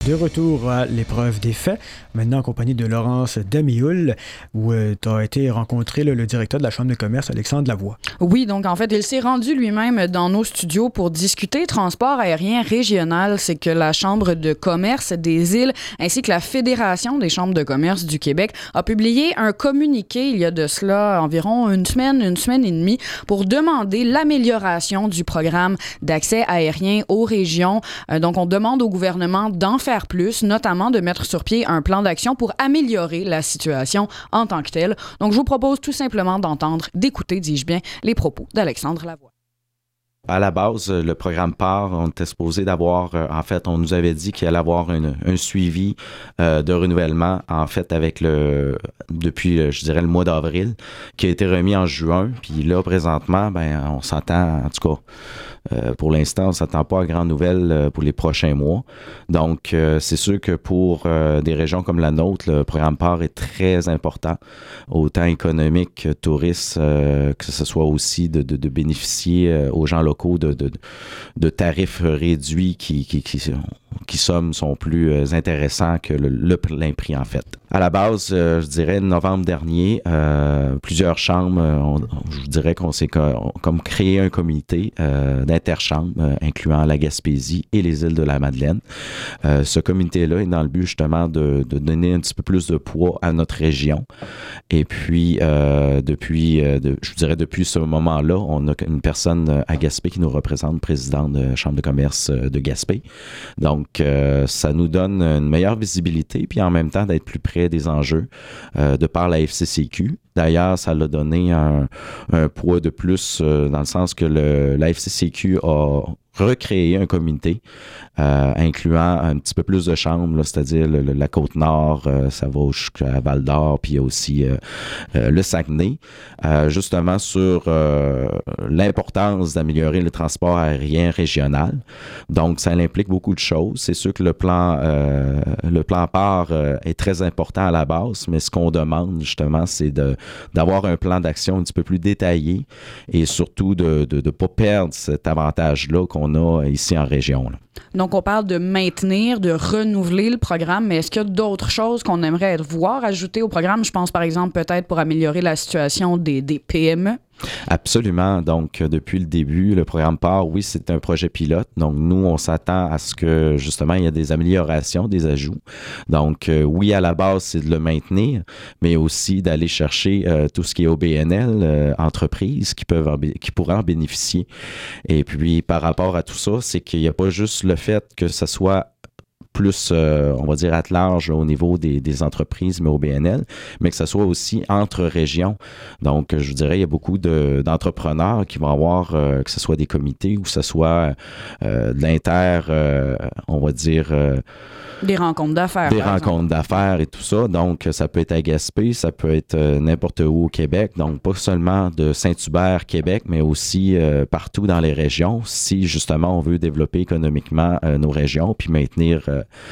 De retour à l'épreuve des faits, maintenant en compagnie de Laurence Damioul, où tu as été rencontré le directeur de la Chambre de commerce, Alexandre Lavoie. Oui, donc en fait, il s'est rendu lui-même dans nos studios pour discuter transport aérien régional. C'est que la Chambre de commerce des îles ainsi que la Fédération des chambres de commerce du Québec a publié un communiqué il y a de cela environ une semaine et demie pour demander l'amélioration du programme d'accès aérien aux régions. Donc, on demande au gouvernement d'en faire plus, notamment de mettre sur pied un plan d'action pour améliorer la situation en tant que telle. Donc, je vous propose tout simplement d'écouter, dis-je bien, les propos d'Alexandre Lavoie. À la base, le programme PAR, on était supposé d'avoir, en fait, on nous avait dit qu'il allait avoir un suivi de renouvellement, en fait, depuis, je dirais, le mois d'avril, qui a été remis en juin. Puis là, présentement, on s'attend, en tout cas, pour l'instant, on ne s'attend pas à grandes nouvelles pour les prochains mois. Donc, c'est sûr que pour des régions comme la nôtre, le programme PAR est très important, autant économique que touriste, que ce soit aussi de bénéficier aux gens locaux de tarifs réduits qui sont plus intéressants que le plein prix, en fait. À la base, je dirais novembre dernier, plusieurs chambres, je dirais qu'on s'est comme créé un comité d'interchambres, incluant la Gaspésie et les îles de la Madeleine. Ce comité-là est dans le but justement de donner un petit peu plus de poids à notre région. Et puis, je dirais depuis ce moment-là, on a une personne à Gaspé qui nous représente, présidente de Chambre de commerce de Gaspé. Donc, ça nous donne une meilleure visibilité, puis en même temps d'être plus près des enjeux de par la FCCQ. D'ailleurs, ça l'a donné un poids de plus dans le sens que la FCCQ a recréé un comité incluant un petit peu plus de chambres, là, c'est-à-dire la Côte-Nord, ça va jusqu'à Val-d'Or, puis il y a aussi le Saguenay, justement sur l'importance d'améliorer le transport aérien régional. Donc, ça implique beaucoup de choses. C'est sûr que le plan PAR est très important à la base, mais ce qu'on demande, justement, c'est d'avoir un plan d'action un petit peu plus détaillé et surtout de ne pas perdre cet avantage-là qu'on a ici en région, là. Donc, on parle de maintenir, de renouveler le programme, mais est-ce qu'il y a d'autres choses qu'on aimerait voir ajoutées au programme? Je pense, par exemple, peut-être pour améliorer la situation des PME. Absolument. Donc, depuis le début, le programme PAR, oui, c'est un projet pilote. Donc, nous, on s'attend à ce que, justement, il y ait des améliorations, des ajouts. Donc, oui, à la base, c'est de le maintenir, mais aussi d'aller chercher tout ce qui est OBNL, entreprises qui pourraient en bénéficier. Et puis, par rapport à tout ça, c'est qu'il n'y a pas juste le fait que ça soit plus, on va dire, à large au niveau des entreprises, mais au BNL, mais que ce soit aussi entre régions. Donc, je vous dirais, il y a beaucoup d'entrepreneurs qui vont avoir, que ce soit des comités ou que ce soit de l'inter, on va dire... Des rencontres d'affaires. Des rencontres d'affaires et tout ça. Donc, ça peut être à Gaspé, ça peut être n'importe où au Québec. Donc, pas seulement de Saint-Hubert, Québec, mais aussi partout dans les régions. Si, justement, on veut développer économiquement nos régions puis maintenir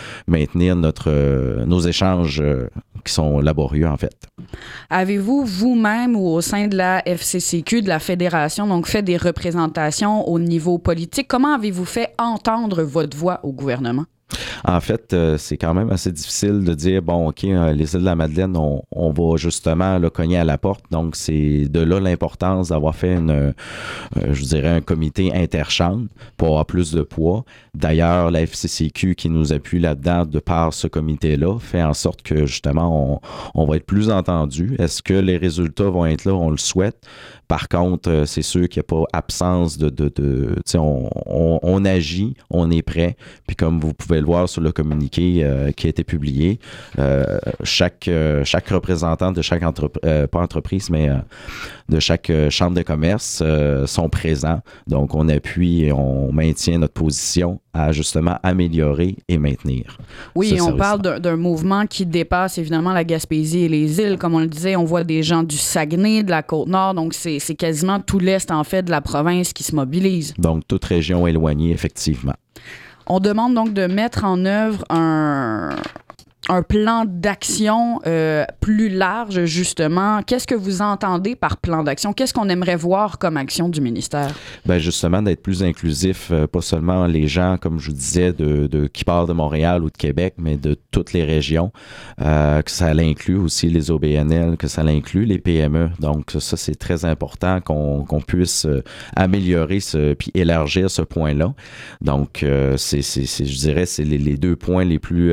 nos échanges qui sont laborieux, en fait. Avez-vous, vous-même ou au sein de la FCCQ, de la Fédération, donc fait des représentations au niveau politique? Comment avez-vous fait entendre votre voix au gouvernement? En fait, c'est quand même assez difficile de dire, bon, OK, les îles de la Madeleine, on va justement là, cogner à la porte. Donc, c'est de là l'importance d'avoir fait je dirais, un comité interchambre pour avoir plus de poids. D'ailleurs, la FCCQ qui nous appuie là-dedans de par ce comité-là fait en sorte que, justement, on va être plus entendu. Est-ce que les résultats vont être là? On le souhaite. Par contre, c'est sûr qu'il n'y a pas absence tu sais, on agit, on est prêt. Puis comme vous pouvez le voir sur le communiqué qui a été publié, chaque représentant de chaque pas entreprise, mais de chaque chambre de commerce sont présents. Donc, on appuie et on maintient notre position à justement améliorer et maintenir. Oui, on parle d'un mouvement qui dépasse évidemment la Gaspésie et les îles. Comme on le disait, on voit des gens du Saguenay, de la Côte-Nord, donc c'est quasiment tout l'est en fait de la province qui se mobilise. Donc, toute région éloignée, effectivement. On demande donc de mettre en œuvre un plan d'action plus large, justement. Qu'est-ce que vous entendez par plan d'action? Qu'est-ce qu'on aimerait voir comme action du ministère? Bien, justement, d'être plus inclusif, pas seulement les gens, comme je vous disais, qui partent de Montréal ou de Québec, mais de toutes les régions, que ça inclut aussi les OBNL, que ça inclut les PME. Donc, ça, c'est très important qu'on puisse améliorer puis élargir ce point-là. Donc, je dirais, c'est les deux points les plus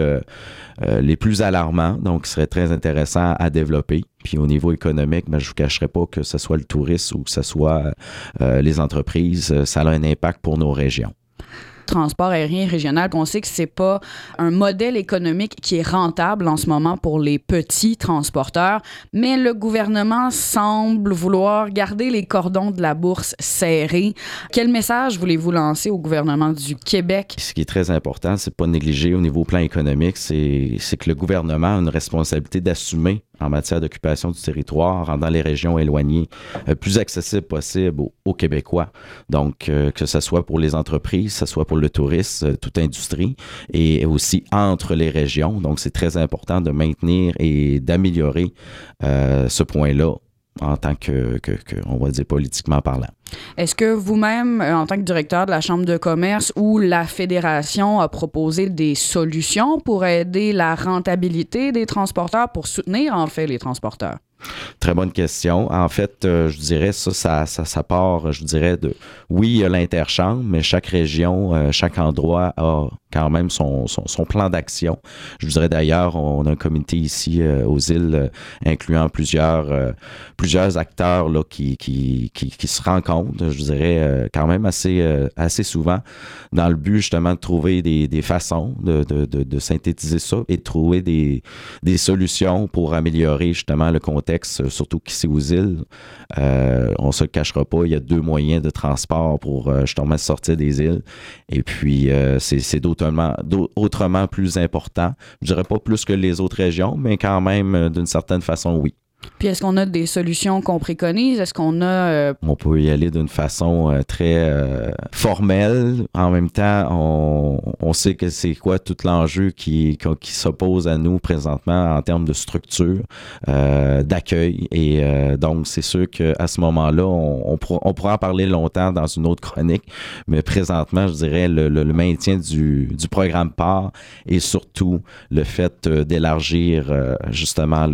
alarmants, donc qui seraient très intéressants à développer. Puis au niveau économique, je ne vous cacherai pas que ce soit le tourisme ou que ce soit les entreprises, ça a un impact pour nos régions. Transport aérien régional, on sait que c'est pas un modèle économique qui est rentable en ce moment pour les petits transporteurs, mais le gouvernement semble vouloir garder les cordons de la bourse serrés. Quel message voulez-vous lancer au gouvernement du Québec? Ce qui est très important, c'est pas négliger au niveau plan économique, c'est que le gouvernement a une responsabilité d'assumer en matière d'occupation du territoire, rendant les régions éloignées plus accessibles possible aux Québécois. Donc, que ce soit pour les entreprises, que ce soit pour le tourisme, toute industrie, et aussi entre les régions. Donc, c'est très important de maintenir et d'améliorer ce point-là en tant que, on va dire, politiquement parlant. Est-ce que vous-même, en tant que directeur de la Chambre de commerce ou la Fédération, a proposé des solutions pour aider la rentabilité des transporteurs, pour soutenir, en fait, les transporteurs? Très bonne question. En fait, je dirais ça part, je dirais, oui, il y a l'interchambre, mais chaque région, chaque endroit a quand même son plan d'action. Je dirais d'ailleurs, on a un comité ici aux îles incluant plusieurs acteurs là, qui se rencontrent, je dirais, quand même assez souvent, dans le but justement de trouver des façons de synthétiser ça et de trouver des solutions pour améliorer justement le contexte, surtout qu'ici aux îles, on ne se le cachera pas, il y a 2 moyens de transport pour justement sortir des îles. Et puis, c'est autrement plus important. Je dirais pas plus que les autres régions, mais quand même, d'une certaine façon, oui. Puis est-ce qu'on a des solutions qu'on préconise? Est-ce qu'on a... On peut y aller d'une façon très formelle. En même temps, on sait que c'est quoi tout l'enjeu qui s'oppose à nous présentement en termes de structure, d'accueil. Et donc, c'est sûr qu'à ce moment-là, on pourra en parler longtemps dans une autre chronique. Mais présentement, je dirais le maintien du programme PAR et surtout le fait d'élargir justement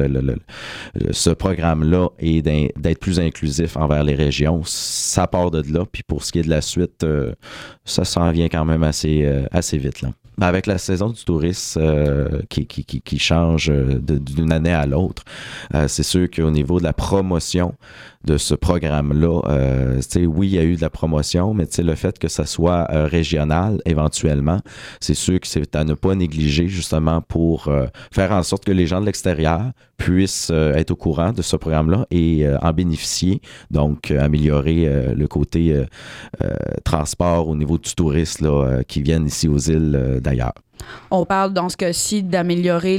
ce programme-là et d'être plus inclusif envers les régions, ça part de là. Puis pour ce qui est de la suite, ça s'en vient quand même assez vite, là. Avec la saison du tourisme qui change d'une année à l'autre, c'est sûr qu'au niveau de la promotion de ce programme-là, oui, il y a eu de la promotion, mais le fait que ça soit régional éventuellement, c'est sûr que c'est à ne pas négliger justement pour faire en sorte que les gens de l'extérieur puissent être au courant de ce programme-là et en bénéficier, donc améliorer le côté transport au niveau du tourisme là, qui viennent ici aux îles d'ailleurs. On parle dans ce cas-ci d'améliorer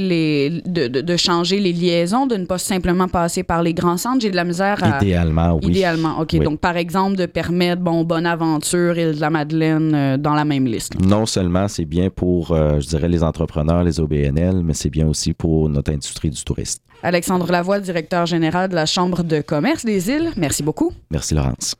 de changer les liaisons, de ne pas simplement passer par les grands centres. J'ai de la misère à... Idéalement, oui. Idéalement, OK. Oui. Donc, par exemple, de permettre Bonaventure, Île-de-la-Madeleine dans la même liste. Non seulement c'est bien pour, je dirais, les entrepreneurs, les OBNL, mais c'est bien aussi pour notre industrie du tourisme. Alexandre Lavoie, directeur général de la Chambre de commerce des îles. Merci beaucoup. Merci, Laurence.